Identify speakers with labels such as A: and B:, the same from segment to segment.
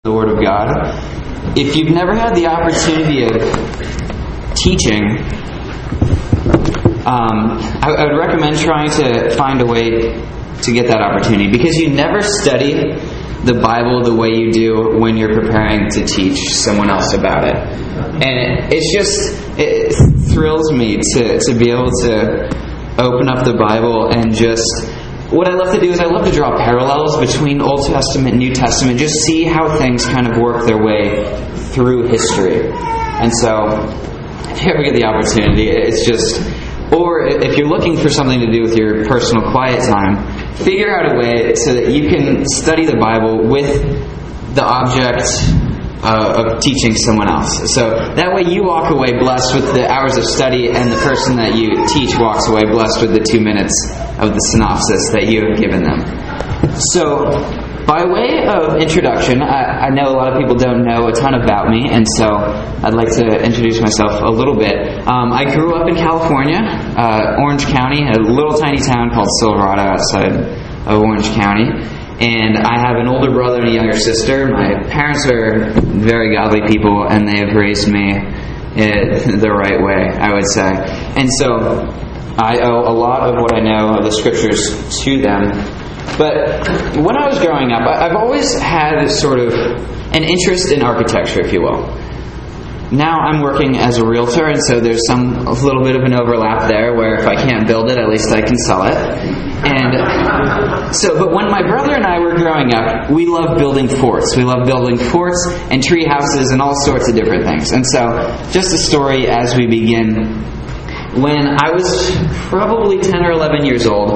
A: the Word of God. If you've never had the opportunity of teaching, I would recommend trying to find a way to get that opportunity, because you never study the Bible the way you do when you're preparing to teach someone else about it. And it thrills me to be able to open up the Bible and just... What I love to do is I love to draw parallels between Old Testament and New Testament, just see how things kind of work their way through history. And so, if you ever get the opportunity, it's just... Or if you're looking for something to do with your personal quiet time, figure out a way so that you can study the Bible with the object of teaching someone else. So that way you walk away blessed with the hours of study, and the person that you teach walks away blessed with the 2 minutes of the synopsis that you have given them. So, by way of introduction, I know a lot of people don't know a ton about me, and so I'd like to introduce myself a little bit. I grew up in California, Orange County, a little tiny town called Silverado outside of Orange County. And I have an older brother and a younger sister. My parents are very godly people, and they have raised me the right way, I would say. And so I owe a lot of what I know of the Scriptures to them. But when I was growing up, I've always had sort of an interest in architecture, if you will. Now I'm working as a realtor, and so there's a little bit of an overlap there, where if I can't build it, at least I can sell it. And so, but when my brother and I were growing up, we loved building forts. We loved building forts and tree houses and all sorts of different things. And so, just a story as we begin. When I was probably 10 or 11 years old,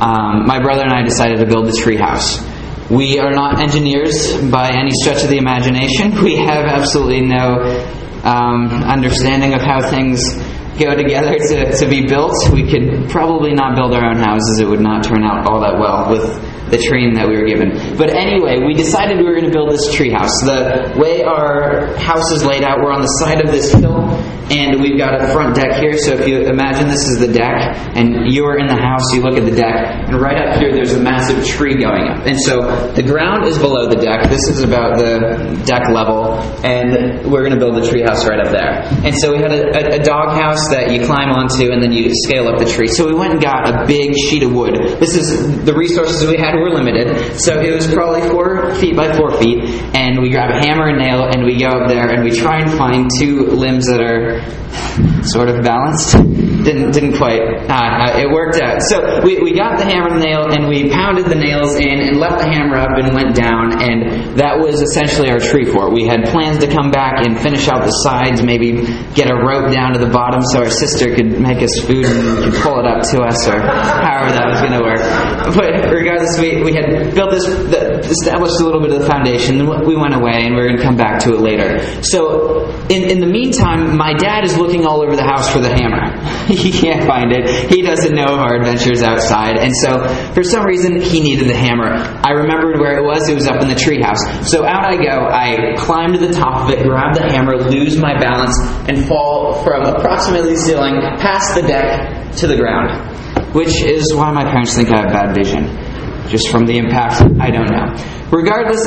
A: my brother and I decided to build a tree house. We are not engineers by any stretch of the imagination. We have absolutely no understanding of how things go together to be built. We could probably not build our own houses. It would not turn out all that well with the training that we were given. But anyway, we decided we were going to build this tree house. The way our house is laid out, we're on the side of this hill, and we've got a front deck here. So if you imagine this is the deck, and you're in the house, you look at the deck, and right up here there's a massive tree going up. And so the ground is below the deck. This is about the deck level, and we're going to build the tree house right up there. And so we had a dog house that you climb onto, and then you scale up the tree. So we went and got a big sheet of wood. This is the resources we had were limited, so it was probably 4 feet by 4 feet, and we grab a hammer and nail, and we go up there, and we try and find 2 limbs that are sort of balanced. Didn't quite. It worked out. So we got the hammer and nail, and we pounded the nails in and left the hammer up and went down, and that was essentially our tree fort. We had plans to come back and finish out the sides, maybe get a rope down to the bottom so our sister could make us food and could pull it up to us, or however that was going to work. But regardless, we had built this, established a little bit of the foundation, and we went away, and we were going to come back to it later. So in the meantime, my dad is looking all over the house for the hammer. He can't find it. He doesn't know of our adventures outside. And so, for some reason, he needed the hammer. I remembered where it was. It was up in the treehouse. So out I go. I climb to the top of it, grab the hammer, lose my balance, and fall from approximately the ceiling past the deck to the ground. Which is why my parents think I have bad vision. Just from the impact, I don't know. Regardless,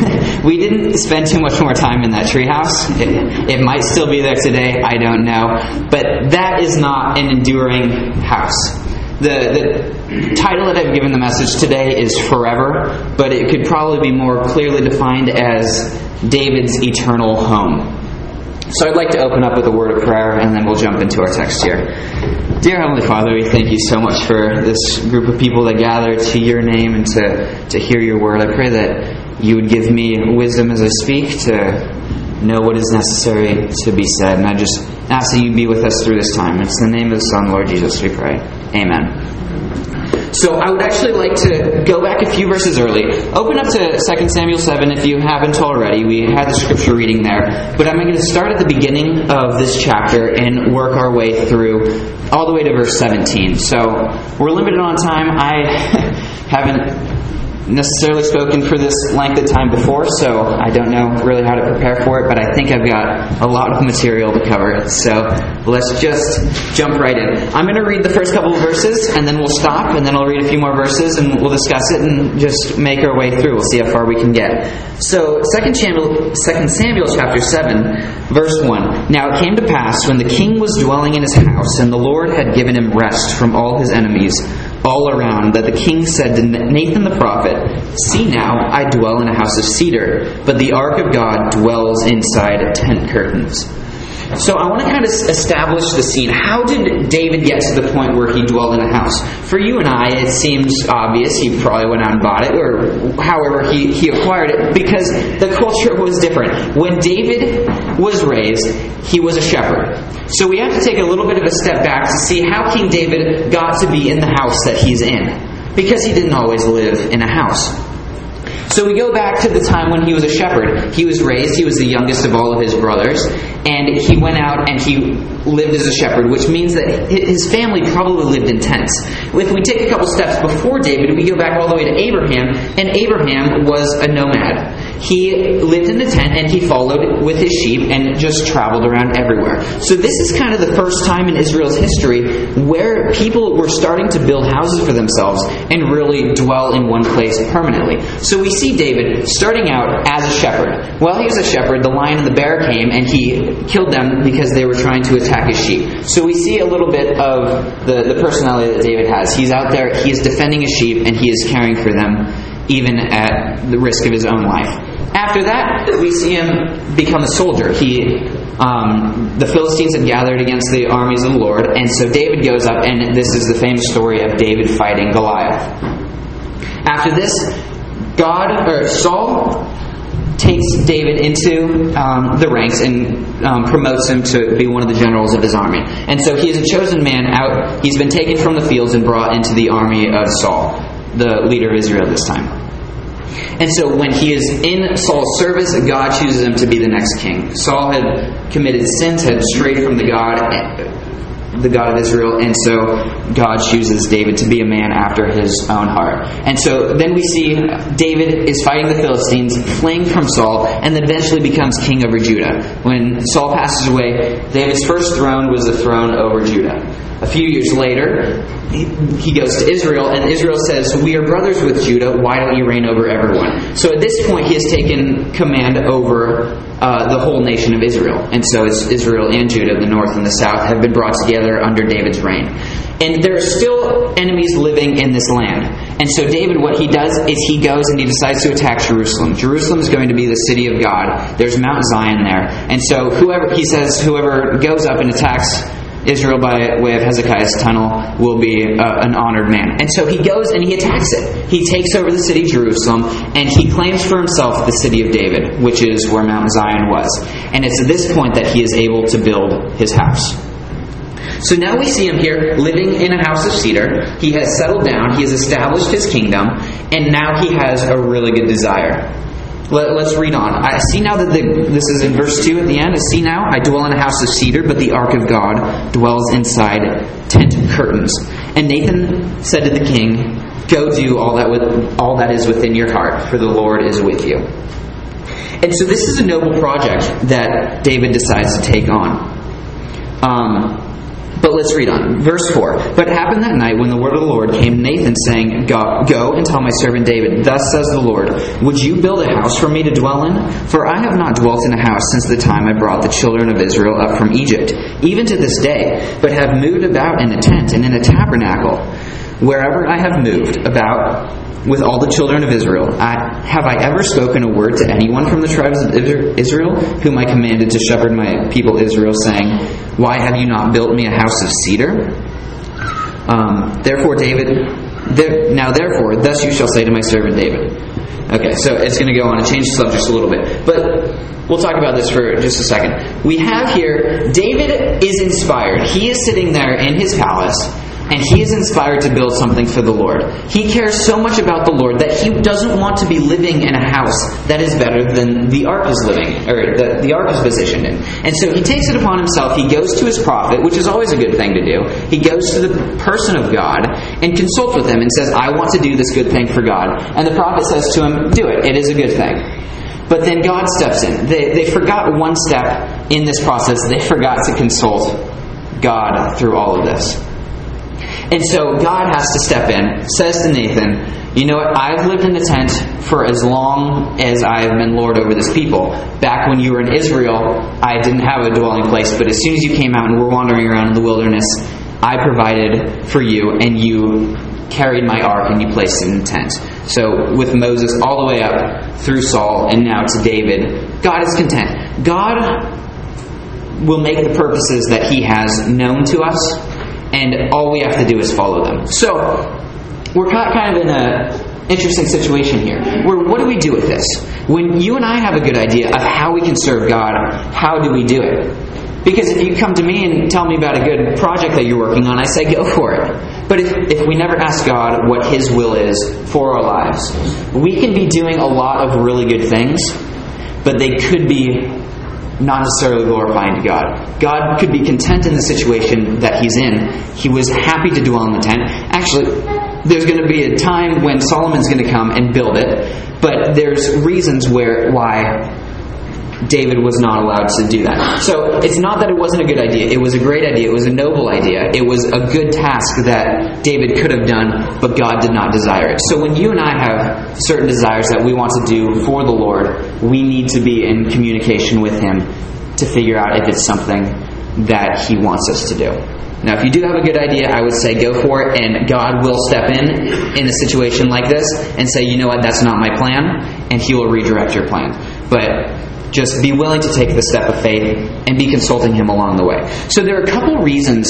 A: we didn't spend too much more time in that treehouse. It might still be there today, I don't know. But that is not an enduring house. The title that I've given the message today is Forever, but it could probably be more clearly defined as David's eternal home. So I'd like to open up with a word of prayer, and then we'll jump into our text here. Dear Heavenly Father, we thank you so much for this group of people that gather to your name and to hear your word. I pray that you would give me wisdom as I speak to know what is necessary to be said. And I just ask that you be with us through this time. It's in the name of the Son, Lord Jesus, we pray. Amen. So I would actually like to go back a few verses early. Open up to 2 Samuel 7 if you haven't already. We had the scripture reading there. But I'm going to start at the beginning of this chapter and work our way through all the way to verse 17. So we're limited on time. I haven't necessarily spoken for this length of time before, so I don't know really how to prepare for it, but I think I've got a lot of material to cover. So let's just jump right in. I'm going to read the first couple of verses, and then we'll stop, and then I'll read a few more verses, and we'll discuss it and just make our way through. We'll see how far we can get. So 2 Samuel chapter 7, verse 1. Now it came to pass, when the king was dwelling in his house, and the Lord had given him rest from all his enemies all around, that the king said to Nathan the prophet, "See now, I dwell in a house of cedar, but the ark of God dwells inside tent curtains." So I want to kind of establish the scene. How did David get to the point where he dwelled in a house? For you and I, it seems obvious. He probably went out and bought it, or however he acquired it, because the culture was different. When David was raised, he was a shepherd. So we have to take a little bit of a step back to see how King David got to be in the house that he's in, because he didn't always live in a house. So we go back to the time when he was a shepherd. He was raised, he was the youngest of all of his brothers, and he went out and he lived as a shepherd, which means that his family probably lived in tents. If we take a couple steps before David, we go back all the way to Abraham, and Abraham was a nomad. He lived in a tent and he followed with his sheep and just traveled around everywhere. So this is kind of the first time in Israel's history where people were starting to build houses for themselves and really dwell in one place permanently. So we see David starting out as a shepherd. While he was a shepherd, the lion and the bear came and he killed them because they were trying to attack his sheep. So we see a little bit of the personality that David has. He's out there, he is defending his sheep, and he is caring for them even at the risk of his own life. After that, we see him become a soldier. The Philistines had gathered against the armies of the Lord, and so David goes up, and this is the famous story of David fighting Goliath. After this, Saul takes David into the ranks and promotes him to be one of the generals of his army. And so he is a chosen man out. He's been taken from the fields and brought into the army of Saul, the leader of Israel this time. And so when he is in Saul's service, God chooses him to be the next king. Saul had committed sins, had strayed from the God of Israel, and so God chooses David to be a man after his own heart. And so then we see David is fighting the Philistines, fleeing from Saul, and then eventually becomes king over Judah. When Saul passes away, David's first throne was the throne over Judah. A few years later, he goes to Israel, and Israel says, "We are brothers with Judah, why don't you reign over everyone?" So at this point, he has taken command over the whole nation of Israel. And so it's Israel and Judah, the north and the south, have been brought together under David's reign. And there are still enemies living in this land. And so David, what he does is he goes and he decides to attack Jerusalem. Jerusalem is going to be the city of God. There's Mount Zion there. And so whoever goes up and attacks Israel by way of Hezekiah's tunnel will be an honored man. And so he goes and he attacks it. He takes over the city of Jerusalem, and he claims for himself the city of David, which is where Mount Zion was. And it's at this point that he is able to build his house. So now we see him here living in a house of cedar. He has settled down, he has established his kingdom, and now he has a really good desire. Let's read on. I see now that this is in verse 2 at the end. I see now, I dwell in a house of cedar, but the ark of God dwells inside tent curtains. And Nathan said to the king, "Go do all that is within your heart, for the Lord is with you." And so this is a noble project that David decides to take on. But let's read on. Verse 4. "But it happened that night when the word of the Lord came to Nathan, saying, Go and tell my servant David, Thus says the Lord, Would you build a house for me to dwell in? For I have not dwelt in a house since the time I brought the children of Israel up from Egypt, even to this day, but have moved about in a tent and in a tabernacle. Wherever I have moved about with all the children of Israel, have I ever spoken a word to anyone from the tribes of Israel, whom I commanded to shepherd my people Israel, saying, Why have you not built me a house of cedar? Therefore, thus you shall say to my servant David." Okay, so it's going to go on and change the subject a little bit. But we'll talk about this for just a second. We have here, David is inspired. He is sitting there in his palace, And he is inspired to build something for the Lord. He cares so much about the Lord that he doesn't want to be living in a house that is better than the ark is living, or the ark is positioned in. And so he takes it upon himself. He goes to his prophet, which is always a good thing to do. He goes to the person of God and consults with him and says, I want to do this good thing for God. And the prophet says to him, do it. It is a good thing. But then God steps in. They forgot one step in this process. They forgot to consult God through all of this. And so God has to step in, says to Nathan, you know what, I've lived in the tent for as long as I've been Lord over this people. Back when you were in Israel, I didn't have a dwelling place, but as soon as you came out and were wandering around in the wilderness, I provided for you, and you carried my ark and you placed it in the tent. So with Moses all the way up through Saul and now to David, God is content. God will make the purposes that he has known to us, and all we have to do is follow them. So, we're kind of in an interesting situation here. What do we do with this? When you and I have a good idea of how we can serve God, how do we do it? Because if you come to me and tell me about a good project that you're working on, I say go for it. But if we never ask God what his will is for our lives, we can be doing a lot of really good things, but they could be not necessarily glorifying to God. God could be content in the situation that he's in. He was happy to dwell in the tent. Actually, there's going to be a time when Solomon's going to come and build it, but there's reasons why David was not allowed to do that. So it's not that it wasn't a good idea. It was a great idea. It was a noble idea. It was a good task that David could have done, but God did not desire it. So when you and I have certain desires that we want to do for the Lord, we need to be in communication with him to figure out if it's something that he wants us to do. Now, if you do have a good idea, I would say go for it, and God will step in a situation like this and say, you know what, that's not my plan, and he will redirect your plan. But just be willing to take the step of faith and be consulting him along the way. So there are a couple reasons,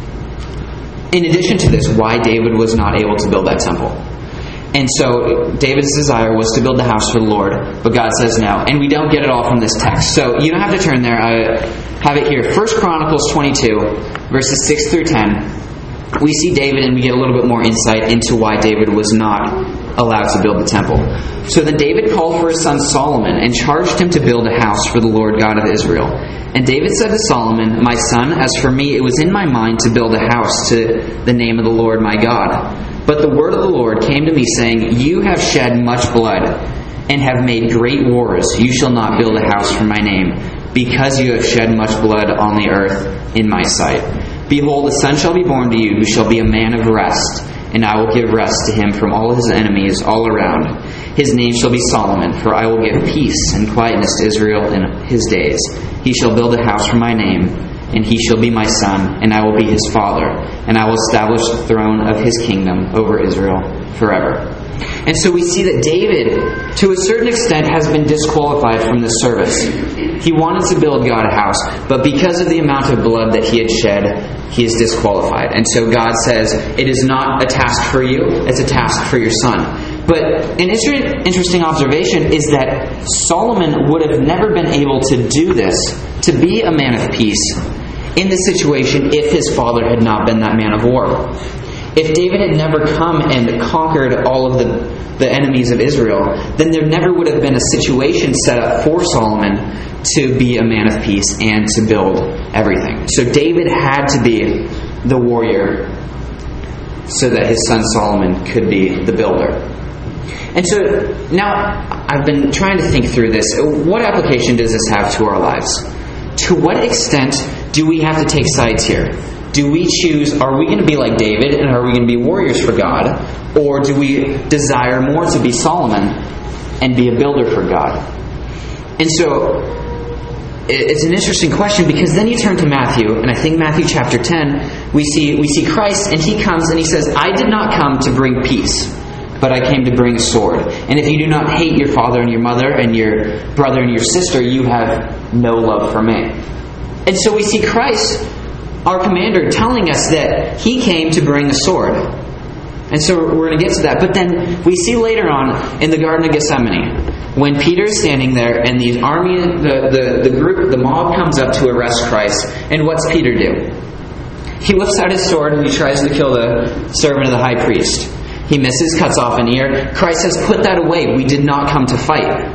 A: in addition to this, why David was not able to build that temple. And so David's desire was to build the house for the Lord, but God says no. And we don't get it all from this text. So you don't have to turn there. I have it here. 1 Chronicles 22, verses 6 through 10. We see David and we get a little bit more insight into why David was not allowed to build the temple. So then David called for his son Solomon and charged him to build a house for the Lord God of Israel. And David said to Solomon, my son, as for me, it was in my mind to build a house to the name of the Lord my God. But the word of the Lord came to me, saying, you have shed much blood and have made great wars. You shall not build a house for my name, because you have shed much blood on the earth in my sight. Behold, a son shall be born to you, who shall be a man of rest, and I will give rest to him from all his enemies all around. His name shall be Solomon, for I will give peace and quietness to Israel in his days. He shall build a house for my name, and he shall be my son, and I will be his father, and I will establish the throne of his kingdom over Israel forever. And so we see that David, to a certain extent, has been disqualified from this service. He wanted to build God a house, but because of the amount of blood that he had shed, he is disqualified. And so God says, it is not a task for you, it's a task for your son. But an interesting observation is that Solomon would have never been able to do this, to be a man of peace, in this situation if his father had not been that man of war. If David had never come and conquered all of the enemies of Israel, then there never would have been a situation set up for Solomon to be a man of peace and to build everything. So David had to be the warrior so that his son Solomon could be the builder. And so now I've been trying to think through this. What application does this have to our lives? To what extent do we have to take sides here? Do we choose, are we going to be like David and are we going to be warriors for God? Or do we desire more to be Solomon and be a builder for God? And so it's an interesting question, because then you turn to Matthew, and I think Matthew chapter 10, we see Christ, and he comes and he says, I did not come to bring peace, but I came to bring a sword. And if you do not hate your father and your mother and your brother and your sister, you have no love for me. And so we see Christ, our commander, telling us that he came to bring a sword. And so we're going to get to that. But then we see later on in the Garden of Gethsemane, when Peter is standing there and the army, the mob comes up to arrest Christ. And what's Peter do? He whips out his sword and he tries to kill the servant of the high priest. He misses, cuts off an ear. Christ says, put that away. We did not come to fight.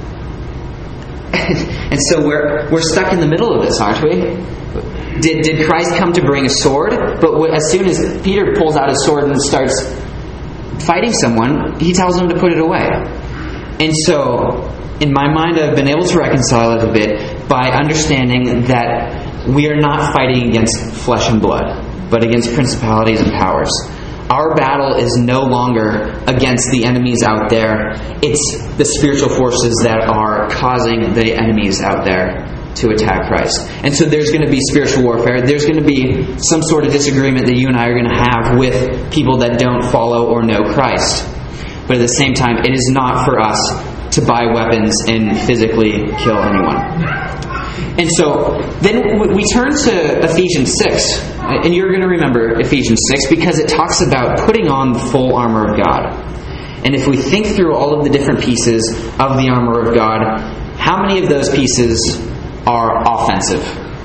A: And so we're stuck in the middle of this, aren't we? Did Christ come to bring a sword? But as soon as Peter pulls out his sword and starts fighting someone, he tells him to put it away. And so, in my mind, I've been able to reconcile it a bit by understanding that we are not fighting against flesh and blood, but against principalities and powers. Our battle is no longer against the enemies out there. It's the spiritual forces that are causing the enemies out there to attack Christ. And so there's going to be spiritual warfare. There's going to be some sort of disagreement that you and I are going to have with people that don't follow or know Christ. But at the same time, it is not for us to buy weapons and physically kill anyone. And so then we turn to Ephesians 6. And you're going to remember Ephesians 6 because it talks about putting on the full armor of God. And if we think through all of the different pieces of the armor of God, how many of those pieces are offensive?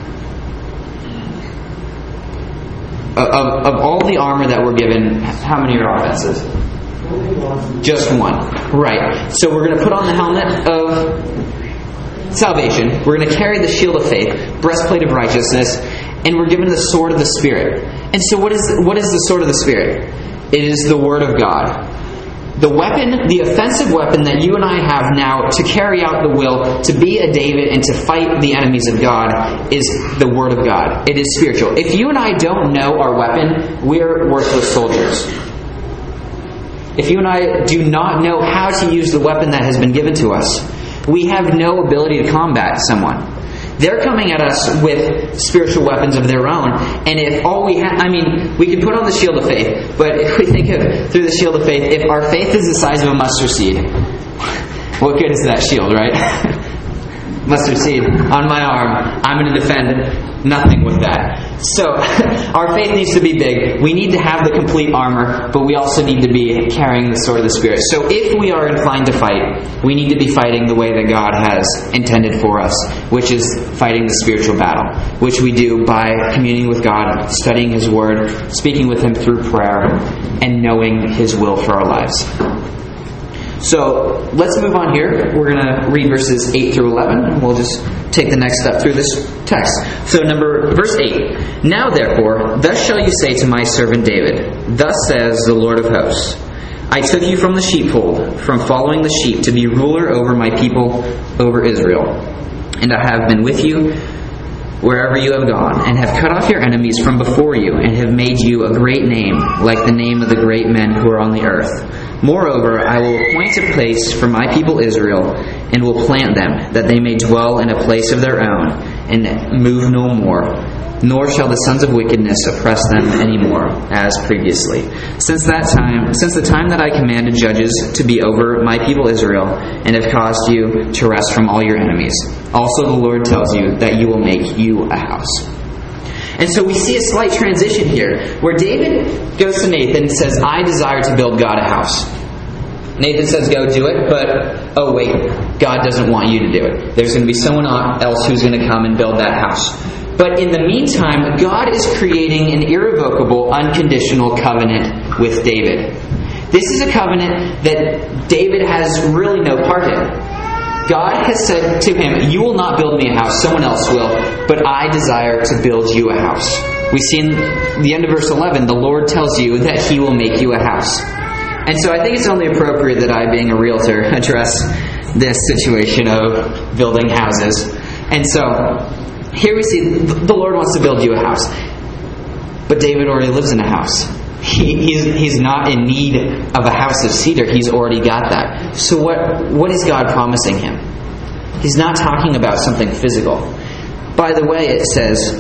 A: Of all the armor that we're given, how many are offensive? Just one. Right. So we're going to put on the helmet of salvation. We're going to carry the shield of faith, breastplate of righteousness, and we're given the sword of the Spirit. And so what is the sword of the Spirit? It is the Word of God. The weapon, the offensive weapon that you and I have now to carry out the will, to be a David and to fight the enemies of God, is the Word of God. It is spiritual. If you and I don't know our weapon, we're worthless soldiers. If you and I do not know how to use the weapon that has been given to us, we have no ability to combat someone. They're coming at us with spiritual weapons of their own, and if all we have, we can put on the shield of faith, but if we think of through the shield of faith, if our faith is the size of a mustard seed, what good is that shield, right? Mustard seed on my arm, I'm going to defend nothing with that. So, our faith needs to be big. We need to have the complete armor, but we also need to be carrying the sword of the Spirit. So if we are inclined to fight, we need to be fighting the way that God has intended for us, which is fighting the spiritual battle, which we do by communing with God, studying His Word, speaking with Him through prayer, and knowing His will for our lives. So let's move on here. We're going to read verses 8 through 11, and we'll just take the next step through this text. So verse 8. Now therefore, thus shall you say to my servant David, thus says the Lord of hosts, I took you from the sheepfold, from following the sheep, to be ruler over my people, over Israel. And I have been with you wherever you have gone, and have cut off your enemies from before you, and have made you a great name, like the name of the great men who are on the earth. Moreover, I will appoint a place for my people Israel, and will plant them, that they may dwell in a place of their own, and move no more. Nor shall the sons of wickedness oppress them any more, as previously. Since the time that I commanded judges to be over my people Israel, and have caused you to rest from all your enemies. Also the Lord tells you that you will make you a house. And so we see a slight transition here, where David goes to Nathan and says, I desire to build God a house. Nathan says, go do it, but, oh wait, God doesn't want you to do it. There's going to be someone else who's going to come and build that house. But in the meantime, God is creating an irrevocable, unconditional covenant with David. This is a covenant that David has really no part in. God has said to him, you will not build me a house, someone else will, but I desire to build you a house. We see in the end of verse 11, the Lord tells you that He will make you a house. And so I think it's only appropriate that I, being a realtor, address this situation of building houses. And so here we see the Lord wants to build you a house. But David already lives in a house. He's not in need of a house of cedar. He's already got that. So what is God promising him? He's not talking about something physical. By the way, it says,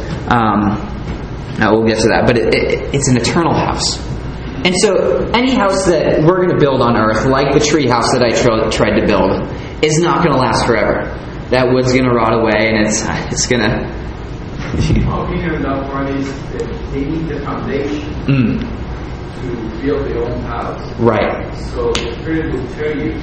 A: we'll get to that, but it's an eternal house. And so any house that we're going to build on earth, like the tree house that I tried to build, is not going to last forever. That wood's going to rot away, and it's going to...
B: My opinion on that one is that they need the foundation to build their own house.
A: Right.
B: So the Spirit will tell you,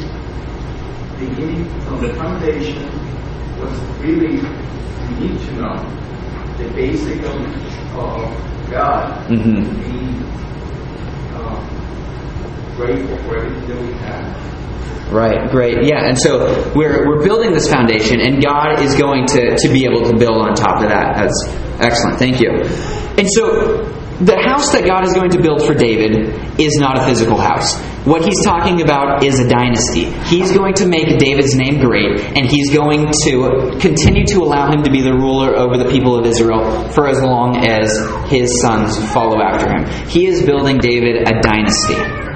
B: beginning from the foundation, what really you need to know the basic of God.
A: Mm-hmm.
B: Be grateful for everything that we have.
A: Right, great. Yeah, and so we're building this foundation, and God is going to be able to build on top of that. That's excellent. Thank you. And so the house that God is going to build for David is not a physical house. What he's talking about is a dynasty. He's going to make David's name great, and he's going to continue to allow him to be the ruler over the people of Israel for as long as his sons follow after him. He is building David a dynasty.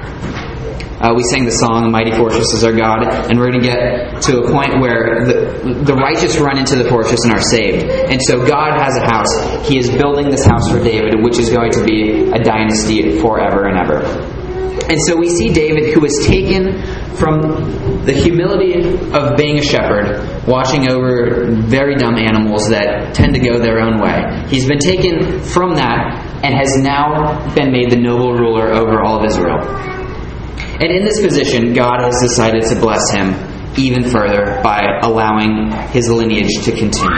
A: We sang the song, "Mighty Fortress is Our God," and we're going to get to a point where the righteous run into the fortress and are saved. And so God has a house. He is building this house for David, which is going to be a dynasty forever and ever. And so we see David, who is taken from the humility of being a shepherd, watching over very dumb animals that tend to go their own way. He's been taken from that and has now been made the noble ruler over all of Israel. And in this position, God has decided to bless him even further by allowing his lineage to continue.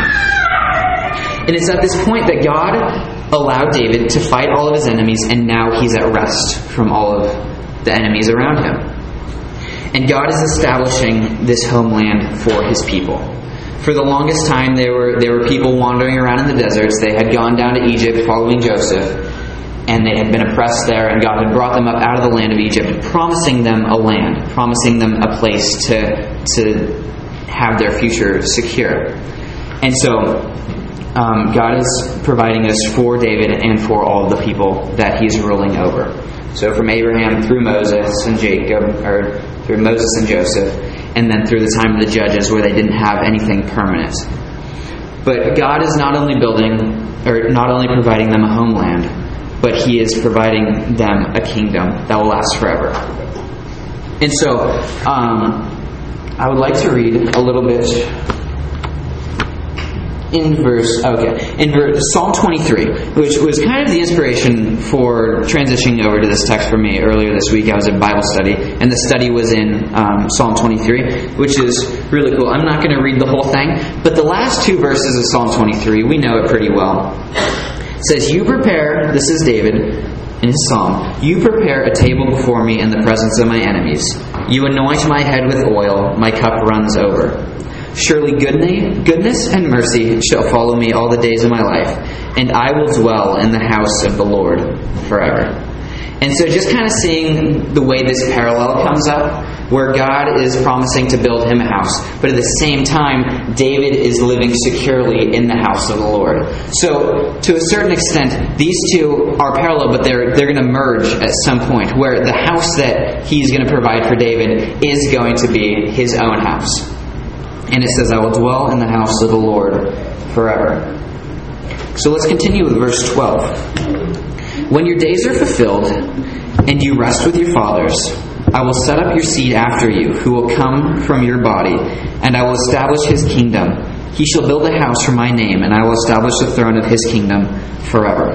A: And it's at this point that God allowed David to fight all of his enemies, and now he's at rest from all of the enemies around him. And God is establishing this homeland for his people. For the longest time, there were people wandering around in the deserts. They had gone down to Egypt following Joseph, and they had been oppressed there, and God had brought them up out of the land of Egypt, promising them a land, promising them a place to have their future secure. And so God is providing this for David and for all the people that he's ruling over. So from Abraham through Moses and Jacob, or through Moses and Joseph, and then through the time of the judges where they didn't have anything permanent. But God is not only providing them a homeland, but he is providing them a kingdom that will last forever. And so, I would like to read a little bit in Psalm 23, which was kind of the inspiration for transitioning over to this text for me. Earlier this week, I was at Bible study, and the study was in Psalm 23, which is really cool. I'm not going to read the whole thing, but the last two verses of Psalm 23, we know it pretty well. It says, "You prepare," this is David in his psalm, "You prepare a table before me in the presence of my enemies. You anoint my head with oil, my cup runs over. Surely goodness and mercy shall follow me all the days of my life, and I will dwell in the house of the Lord forever." And so just kind of seeing the way this parallel comes up, where God is promising to build him a house, but at the same time, David is living securely in the house of the Lord. So, to a certain extent, these two are parallel, but they're going to merge at some point, where the house that he's going to provide for David is going to be his own house. And it says, "I will dwell in the house of the Lord forever." So let's continue with verse 12. "When your days are fulfilled, and you rest with your fathers, I will set up your seed after you, who will come from your body, and I will establish his kingdom. He shall build a house for my name, and I will establish the throne of his kingdom forever."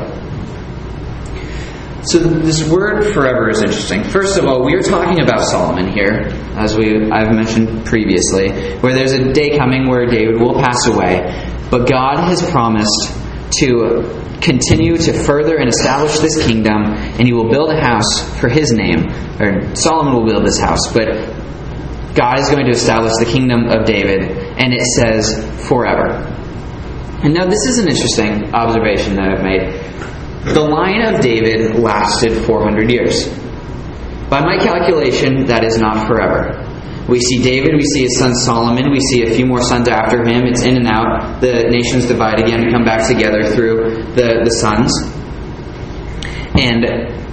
A: So this word "forever" is interesting. First of all, we are talking about Solomon here, as I've mentioned previously, where there's a day coming where David will pass away, but God has promised to continue to further and establish this kingdom, and he will build a house for his name, or Solomon will build this house, but God is going to establish the kingdom of David, and it says forever. And now this is an interesting observation that I've made. The line of David lasted 400 years. By my calculation, that is not forever. We see David, we see his son Solomon, we see a few more sons after him. It's in and out. The nations divide again and come back together through the sons. And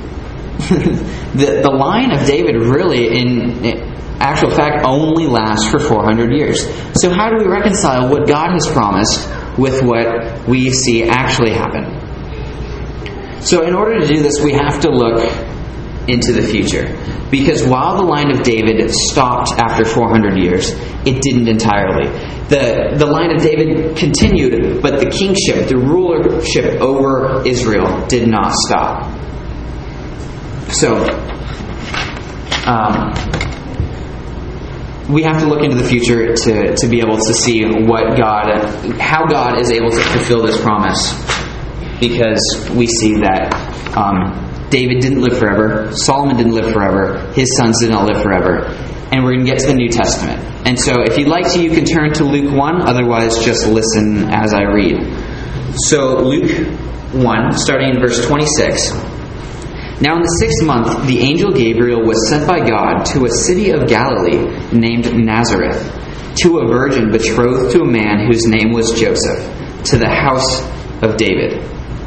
A: the line of David really, in actual fact, only lasts for 400 years. So how do we reconcile what God has promised with what we see actually happen? So in order to do this, we have to look into the future. Because while the line of David stopped after 400 years, it didn't entirely. The line of David continued, but the kingship, the rulership over Israel did not stop. So, we have to look into the future to be able to see how God is able to fulfill this promise. Because we see that David didn't live forever, Solomon didn't live forever, his sons did not live forever, and we're going to get to the New Testament. And so if you'd like to, you can turn to Luke 1, otherwise just listen as I read. So Luke 1, starting in verse 26. Now in the 6th month, the angel Gabriel was sent by God to a city of Galilee named Nazareth, to a virgin betrothed to a man whose name was Joseph, to the house of David.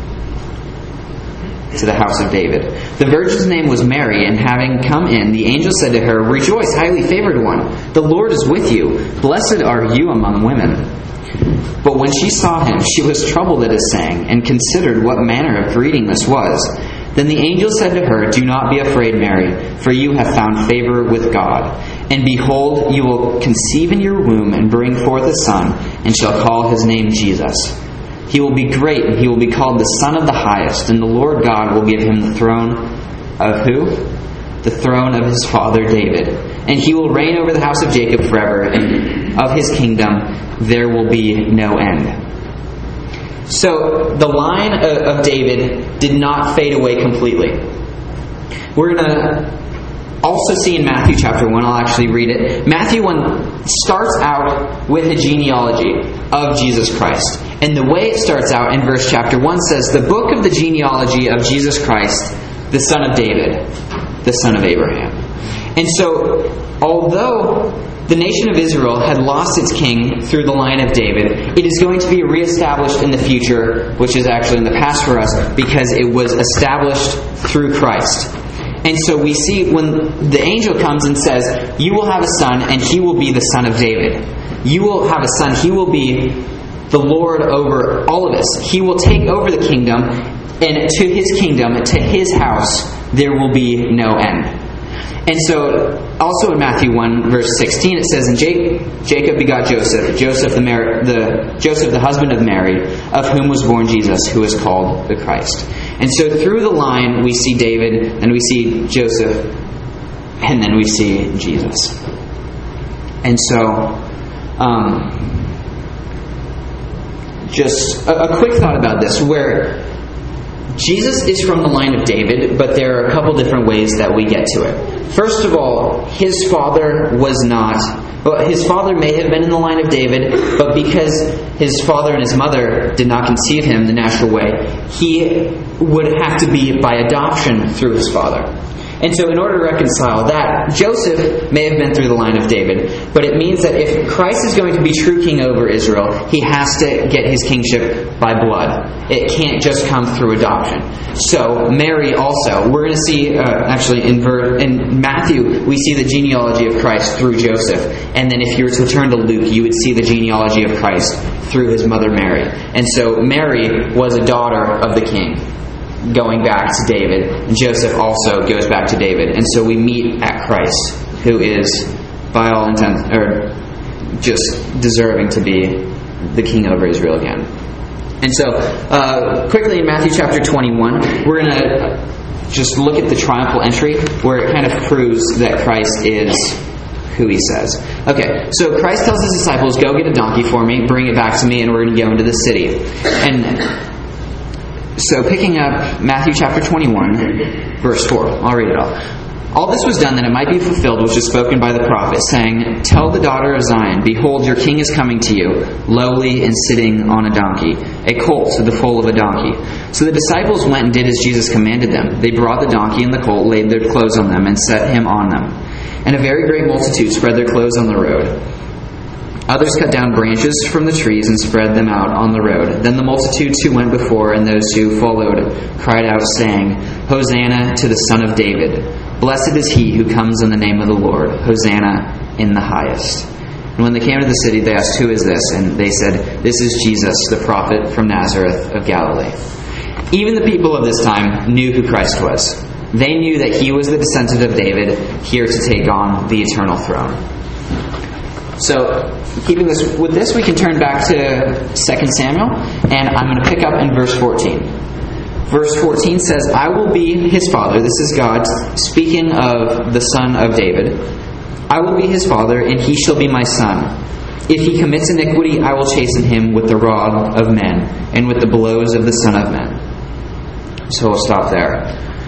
A: The virgin's name was Mary, and having come in, the angel said to her, "Rejoice, highly favored one, the Lord is with you. Blessed are you among women." But when she saw him, she was troubled at his saying, and considered what manner of greeting this was. Then the angel said to her, "Do not be afraid, Mary, for you have found favor with God. And behold, you will conceive in your womb and bring forth a son, and shall call his name Jesus. He will be great, and he will be called the Son of the Highest, and the Lord God will give him the throne of who? The throne of his father David. And he will reign over the house of Jacob forever, and of his kingdom there will be no end." So the line of David did not fade away completely. We're going to also see in Matthew chapter 1, I'll actually read it. Matthew 1 starts out with a genealogy of Jesus Christ. And the way it starts out in verse chapter 1 says, "The book of the genealogy of Jesus Christ, the son of David, the son of Abraham." And so, although the nation of Israel had lost its king through the line of David, it is going to be reestablished in the future, which is actually in the past for us, because it was established through Christ. And so we see when the angel comes and says, "You will have a son, and he will be the son of David. You will have a son, he will be the Lord over all of us. He will take over the kingdom, and to his kingdom, to his house, there will be no end." And so, also in Matthew 1, verse 16, it says, "And Jacob begot Joseph, Joseph the husband of Mary, of whom was born Jesus, who is called the Christ." And so through the line, we see David, and we see Joseph, and then we see Jesus. And so, just a quick thought about this, where Jesus is from the line of David, but there are a couple different ways that we get to it. First of all, his father was not... Well, his father may have been in the line of David, but because his father and his mother did not conceive him the natural way, he would have to be by adoption through his father. And so in order to reconcile that, Joseph may have been through the line of David, but it means that if Christ is going to be true king over Israel, he has to get his kingship by blood. It can't just come through adoption. So Mary also, we're going to see, actually in Matthew, we see the genealogy of Christ through Joseph. And then if you were to turn to Luke, you would see the genealogy of Christ through his mother Mary. And so Mary was a daughter of the king, going back to David, and Joseph also goes back to David. And so we meet at Christ, who is, by all intents, or just deserving to be the king over Israel again. And so, quickly in Matthew chapter 21, we're going to just look at the triumphal entry, where it kind of proves that Christ is who he says. Okay, so Christ tells his disciples, "Go get a donkey for me, bring it back to me, and we're going to go into the city." And so picking up Matthew chapter 21, verse 4. I'll read it all. "All this was done that it might be fulfilled which was spoken by the prophet, saying, 'Tell the daughter of Zion, behold, your king is coming to you, lowly and sitting on a donkey, a colt, the foal of a donkey.' So the disciples went and did as Jesus commanded them. They brought the donkey and the colt, laid their clothes on them, and set him on them. And a very great multitude spread their clothes on the road. Others cut down branches from the trees and spread them out on the road. Then the multitudes who went before and those who followed cried out, saying, 'Hosanna to the Son of David. Blessed is he who comes in the name of the Lord. Hosanna in the highest.' And when they came to the city, they asked, 'Who is this?' And they said, 'This is Jesus, the prophet from Nazareth of Galilee.'" Even the people of this time knew who Christ was. They knew that he was the descendant of David, here to take on the eternal throne. So, keeping this with this, we can turn back to 2 Samuel, and I'm going to pick up in verse 14. Verse 14 says, "I will be his father." This is God speaking of the son of David. I will be his father, and he shall be my son. If he commits iniquity, I will chasten him with the rod of men, and with the blows of the Son of Men. So we'll stop there.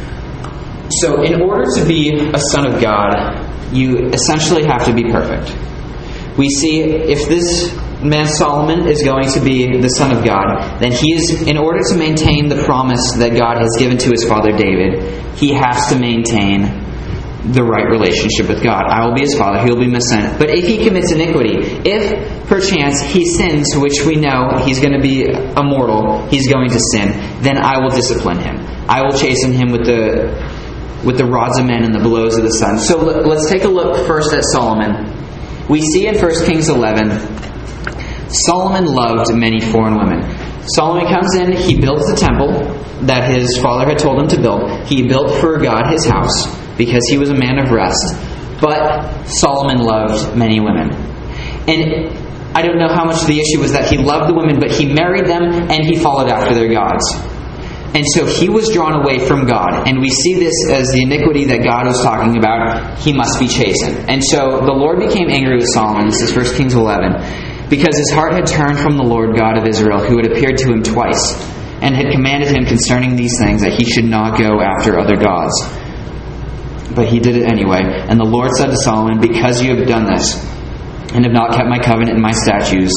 A: So in order to be a son of God, you essentially have to be perfect. We see if this man Solomon is going to be the son of God, then he is, in order to maintain the promise that God has given to his father David, he has to maintain the right relationship with God. I will be his father, he will be my son. But if he commits iniquity, if perchance he sins, which we know he's going to be a mortal, he's going to sin, then I will discipline him. I will chasten him with the rods of men and the blows of the sun. So let's take a look first at Solomon. We see in 1 Kings 11, Solomon loved many foreign women. Solomon comes in, he builds the temple that his father had told him to build. He built for God his house, because he was a man of rest. But Solomon loved many women. And I don't know how much the issue was that he loved the women, but he married them and he followed after their gods. And so he was drawn away from God. And we see this as the iniquity that God was talking about. He must be chastened. And so the Lord became angry with Solomon. This is 1 Kings 11. Because his heart had turned from the Lord God of Israel, who had appeared to him twice, and had commanded him concerning these things, that he should not go after other gods. But he did it anyway. And the Lord said to Solomon, because you have done this, and have not kept my covenant and my statutes,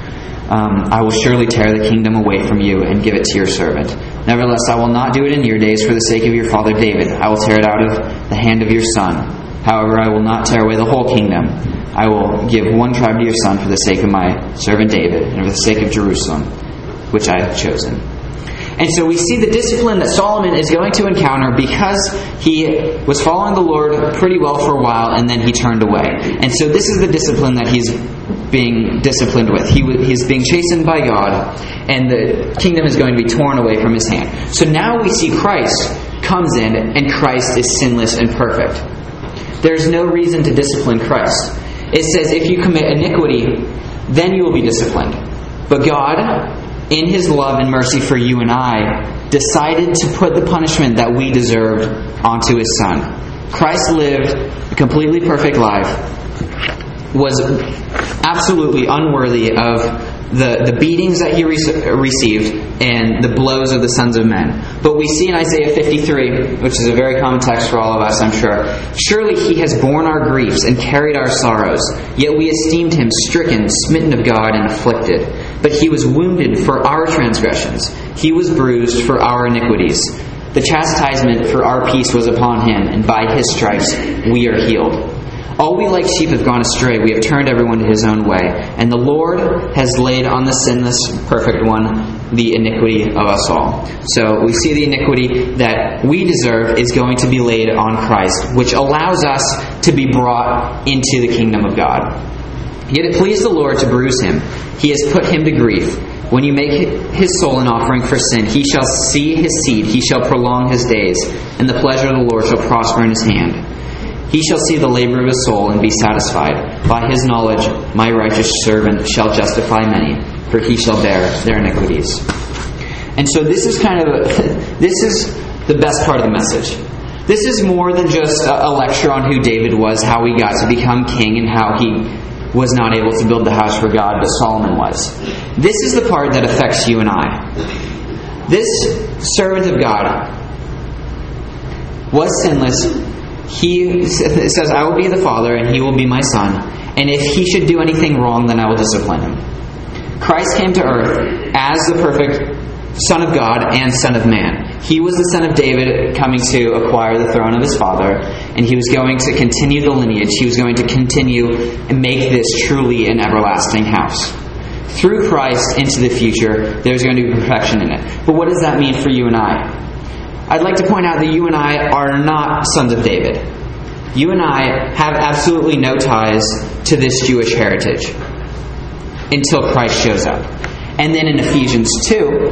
A: I will surely tear the kingdom away from you and give it to your servant. Nevertheless, I will not do it in your days for the sake of your father David. I will tear it out of the hand of your son. However, I will not tear away the whole kingdom. I will give one tribe to your son for the sake of my servant David, and for the sake of Jerusalem, which I have chosen. And so we see the discipline that Solomon is going to encounter because he was following the Lord pretty well for a while, and then he turned away. And so this is the discipline that he's being disciplined with. He's being chastened by God, and the kingdom is going to be torn away from his hand. So now we see Christ comes in, and Christ is sinless and perfect. There's no reason to discipline Christ. It says if you commit iniquity, then you will be disciplined. But God, in his love and mercy for you and I, decided to put the punishment that we deserved onto his son. Christ lived a completely perfect life, was absolutely unworthy of the beatings that he received and the blows of the sons of men. But we see in Isaiah 53, which is a very common text for all of us, I'm sure, surely he has borne our griefs and carried our sorrows, yet we esteemed him stricken, smitten of God, and afflicted. But he was wounded for our transgressions. He was bruised for our iniquities. The chastisement for our peace was upon him, and by his stripes we are healed. All we like sheep have gone astray. We have turned everyone to his own way. And the Lord has laid on the sinless, perfect one the iniquity of us all. So we see the iniquity that we deserve is going to be laid on Christ, which allows us to be brought into the kingdom of God. Yet it pleased the Lord to bruise him. He has put him to grief. When you make his soul an offering for sin, he shall see his seed. He shall prolong his days, and the pleasure of the Lord shall prosper in his hand. He shall see the labor of his soul and be satisfied. By his knowledge, my righteous servant shall justify many, for he shall bear their iniquities. And so this is this is the best part of the message. This is more than just a lecture on who David was, how he got to become king, and how he was not able to build the house for God, but Solomon was. This is the part that affects you and I. This servant of God was sinless. It says, I will be the father, and he will be my son. And if he should do anything wrong, then I will discipline him. Christ came to earth as the perfect Son of God and Son of Man. He was the son of David coming to acquire the throne of his father, and he was going to continue the lineage. He was going to continue and make this truly an everlasting house. Through Christ into the future, there's going to be perfection in it. But what does that mean for you and I? I'd like to point out that you and I are not sons of David. You and I have absolutely no ties to this Jewish heritage until Christ shows up. And then in Ephesians 2,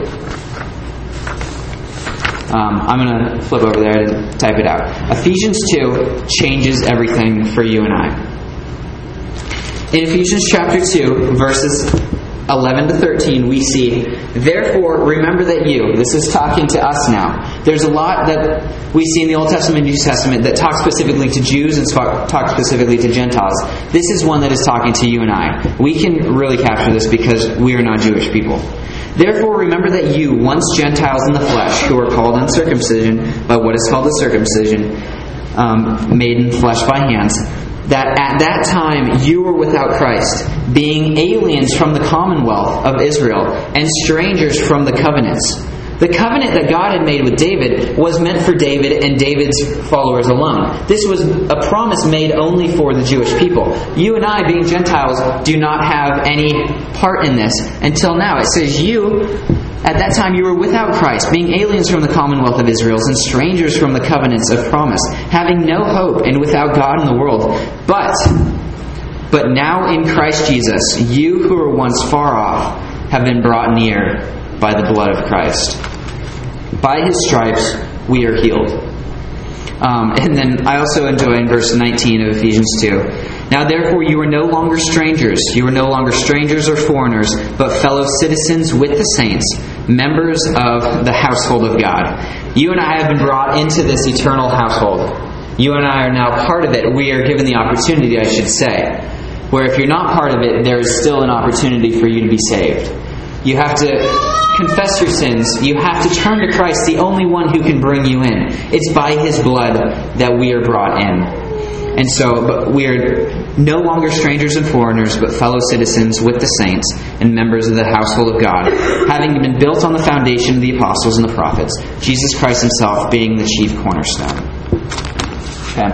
A: I'm going to flip over there and type it out. Ephesians 2 changes everything for you and I. In Ephesians chapter 2, verses 11 to 13, we see, therefore, remember that you, this is talking to us now. There's a lot that we see in the Old Testament and New Testament that talk specifically to Jews and talk specifically to Gentiles. This is one that is talking to you and I. We can really capture this because we are not Jewish people. Therefore, remember that you, once Gentiles in the flesh, who are called uncircumcision by what is called the circumcision, made in flesh by hands, that at that time you were without Christ, being aliens from the commonwealth of Israel and strangers from the covenants. The covenant that God had made with David was meant for David and David's followers alone. This was a promise made only for the Jewish people. You and I, being Gentiles, do not have any part in this until now. It says you, at that time you were without Christ, being aliens from the commonwealth of Israel and strangers from the covenants of promise, having no hope and without God in the world. But now in Christ Jesus, you who were once far off have been brought near by the blood of Christ. By His stripes we are healed. And then I also enjoy in verse 19 of Ephesians 2. Now therefore you are no longer strangers. You are no longer strangers or foreigners, but fellow citizens with the saints, members of the household of God. You and I have been brought into this eternal household. You and I are now part of it. We are given the opportunity, I should say, where if you're not part of it, there is still an opportunity for you to be saved. You have to confess your sins. You have to turn to Christ, the only one who can bring you in. It's by His blood that we are brought in. And so we are no longer strangers and foreigners, but fellow citizens with the saints and members of the household of God, having been built on the foundation of the apostles and the prophets, Jesus Christ Himself being the chief cornerstone. Okay.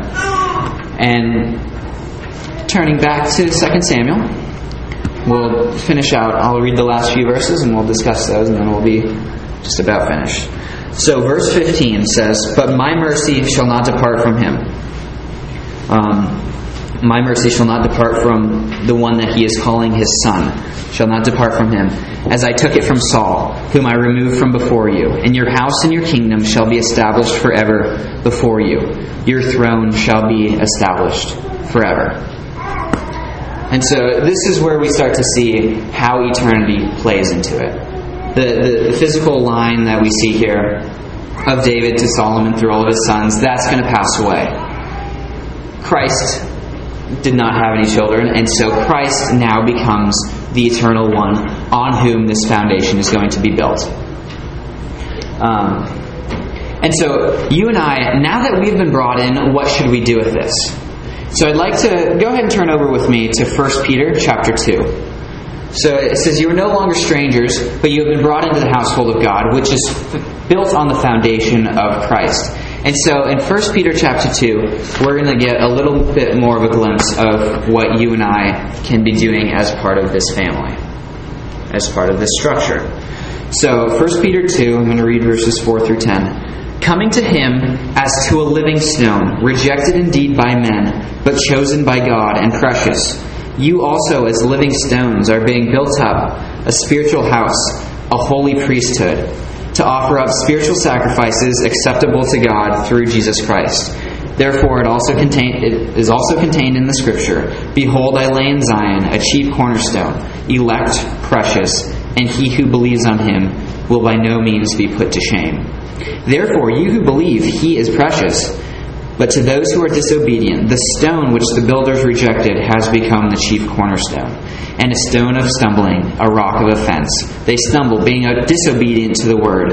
A: And turning back to 2 Samuel, we'll finish out. I'll read the last few verses and we'll discuss those, and then we'll be just about finished. So verse 15 says, "But my mercy shall not depart from him." My mercy shall not depart from the one that He is calling His Son, shall not depart from Him, as I took it from Saul, whom I removed from before you. And your house and your kingdom shall be established forever before you. Your throne shall be established forever. And so this is where we start to see how eternity plays into it. The physical line that we see here of David to Solomon through all of his sons, that's going to pass away. Christ did not have any children, and so Christ now becomes the eternal one on whom this foundation is going to be built. And so you and I, now that we've been brought in, what should we do with this? So I'd like to go ahead and turn over with me to 1 Peter chapter 2. So it says, "You are no longer strangers, but you have been brought into the household of God, which is built on the foundation of Christ." And so in 1 Peter chapter 2, we're going to get a little bit more of a glimpse of what you and I can be doing as part of this family, as part of this structure. So 1 Peter 2, I'm going to read verses 4 through 10. "Coming to Him as to a living stone, rejected indeed by men, but chosen by God and precious. You also as living stones are being built up, a spiritual house, a holy priesthood, to offer up spiritual sacrifices acceptable to God through Jesus Christ. Therefore it is also contained in the Scripture, 'Behold, I lay in Zion a chief cornerstone, elect, precious, and he who believes on Him will by no means be put to shame. Therefore you who believe, He is precious. But to those who are disobedient, the stone which the builders rejected has become the chief cornerstone, and a stone of stumbling, a rock of offense. They stumble, being disobedient to the word,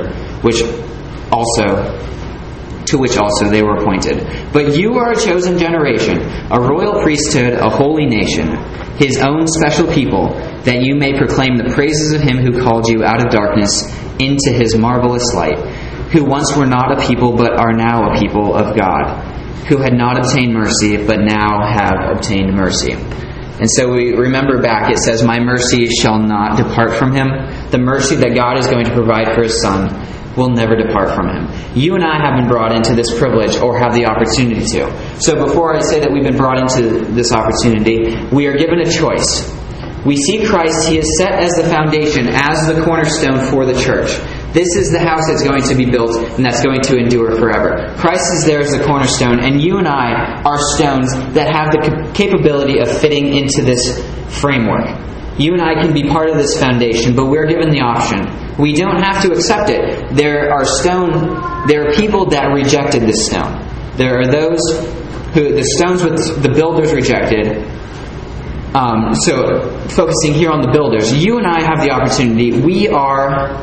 A: to which also they were appointed. But you are a chosen generation, a royal priesthood, a holy nation, His own special people, that you may proclaim the praises of Him who called you out of darkness into His marvelous light, who once were not a people but are now a people of God, who had not obtained mercy but now have obtained mercy." And so we remember back, it says, "My mercy shall not depart from Him." The mercy that God is going to provide for His Son will never depart from Him. You and I have been brought into this privilege, or have the opportunity to. So before I say that we've been brought into this opportunity, we are given a choice. We see Christ, He is set as the foundation, as the cornerstone for the church. This is the house that's going to be built and that's going to endure forever. Christ is there as the cornerstone, and you and I are stones that have the capability of fitting into this framework. You and I can be part of this foundation, but we're given the option. We don't have to accept it. There are people that rejected this stone. There are those who the stones with the builders rejected. So focusing here on the builders, you and I have the opportunity. We are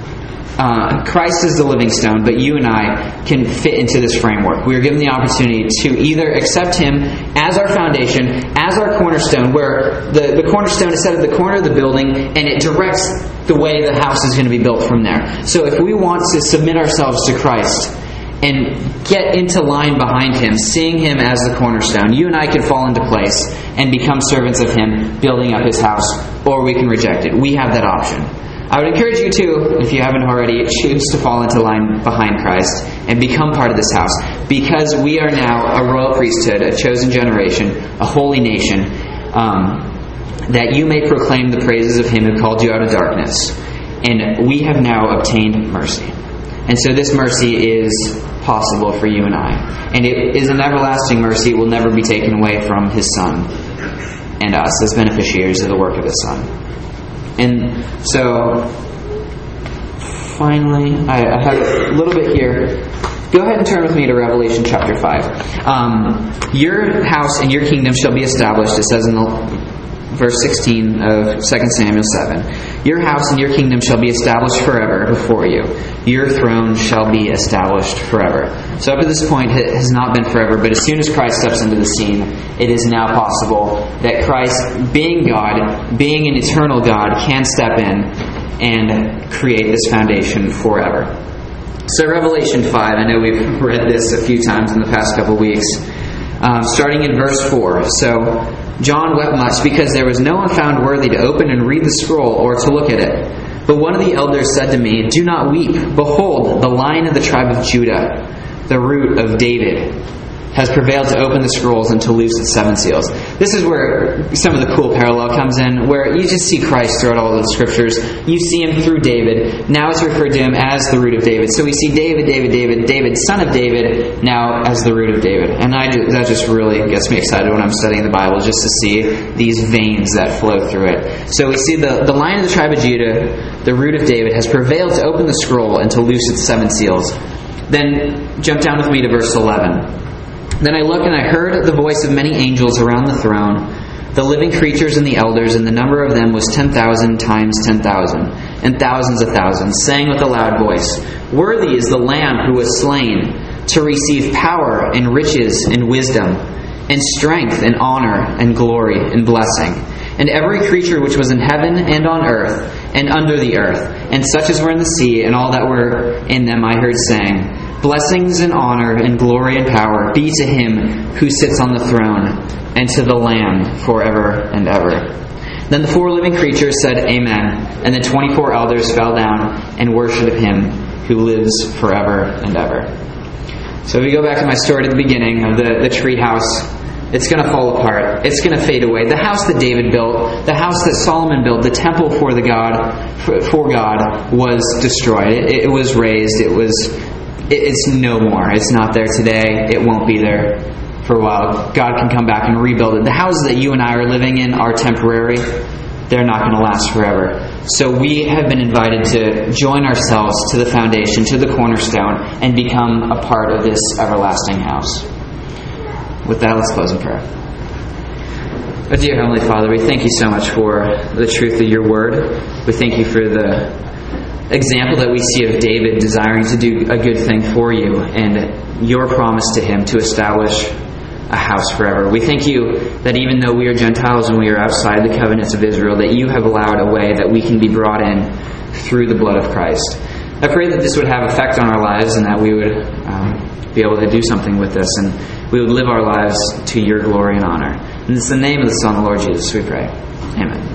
A: Christ is the living stone, but you and I can fit into this framework. We are given the opportunity to either accept Him as our foundation, as our cornerstone, where the cornerstone is set at the corner of the building, and it directs the way the house is going to be built from there. So if we want to submit ourselves to Christ and get into line behind Him, seeing Him as the cornerstone, you and I can fall into place and become servants of Him, building up His house, or we can reject it. We have that option. I would encourage you to, if you haven't already, choose to fall into line behind Christ and become part of this house, because we are now a royal priesthood, a chosen generation, a holy nation, that you may proclaim the praises of Him who called you out of darkness. And we have now obtained mercy. And so this mercy is possible for you and I. And it is an everlasting mercy. It will never be taken away from His Son and us as beneficiaries of the work of His Son. And so, finally, I have a little bit here. Go ahead and turn with me to Revelation chapter 5. Your house and your kingdom shall be established, it says in verse 16 of 2 Samuel 7. Your house and your kingdom shall be established forever before you. Your throne shall be established forever. So up to this point it has not been forever, but as soon as Christ steps into the scene, it is now possible that Christ, being God, being an eternal God, can step in and create this foundation forever. So Revelation 5, I know we've read this a few times in the past couple weeks. Starting in verse 4. So John wept much because there was no one found worthy to open and read the scroll or to look at it. But one of the elders said to me, "Do not weep. Behold, the Lion of the tribe of Judah, the root of David, has prevailed to open the scrolls and to loose its 7 seals." This is where some of the cool parallel comes in, where you just see Christ throughout all of the Scriptures. You see Him through David. Now it's referred to Him as the root of David. So we see David, son of David, now as the root of David. And that just really gets me excited when I'm studying the Bible, just to see these veins that flow through it. So we see the Lion of the tribe of Judah, the root of David, has prevailed to open the scroll and to loose its 7 seals. Then jump down with me to verse 11. Then I looked and I heard the voice of many angels around the throne, the living creatures and the elders, and the number of them was 10,000 times 10,000, and thousands of thousands, saying with a loud voice, "Worthy is the Lamb who was slain to receive power and riches and wisdom, and strength and honor and glory and blessing. And every creature which was in heaven and on earth and under the earth, and such as were in the sea, and all that were in them, I heard saying, Blessings and honor and glory and power be to Him who sits on the throne, and to the Lamb forever and ever." Then the 4 living creatures said, "Amen." And the 24 elders fell down and worshipped Him who lives forever and ever. So if we go back to my story at the beginning of the tree house, it's going to fall apart. It's going to fade away. The house that David built, the house that Solomon built, the temple for God was destroyed. It was razed. It's no more. It's not there today. It won't be there for a while. God can come back and rebuild it. The houses that you and I are living in are temporary. They're not going to last forever. So we have been invited to join ourselves to the foundation, to the cornerstone, and become a part of this everlasting house. With that, let's close in prayer. Oh, dear Heavenly Father, we thank You so much for the truth of Your Word. We thank You for the example that we see of David desiring to do a good thing for You, and Your promise to him to establish a house forever. We thank You that even though we are Gentiles and we are outside the covenants of Israel, that You have allowed a way that we can be brought in through the blood of Christ. I pray that this would have effect on our lives, and that we would be able to do something with this, and we would live our lives to Your glory and honor. And it's in the name of the Son, the Lord Jesus, we pray. Amen.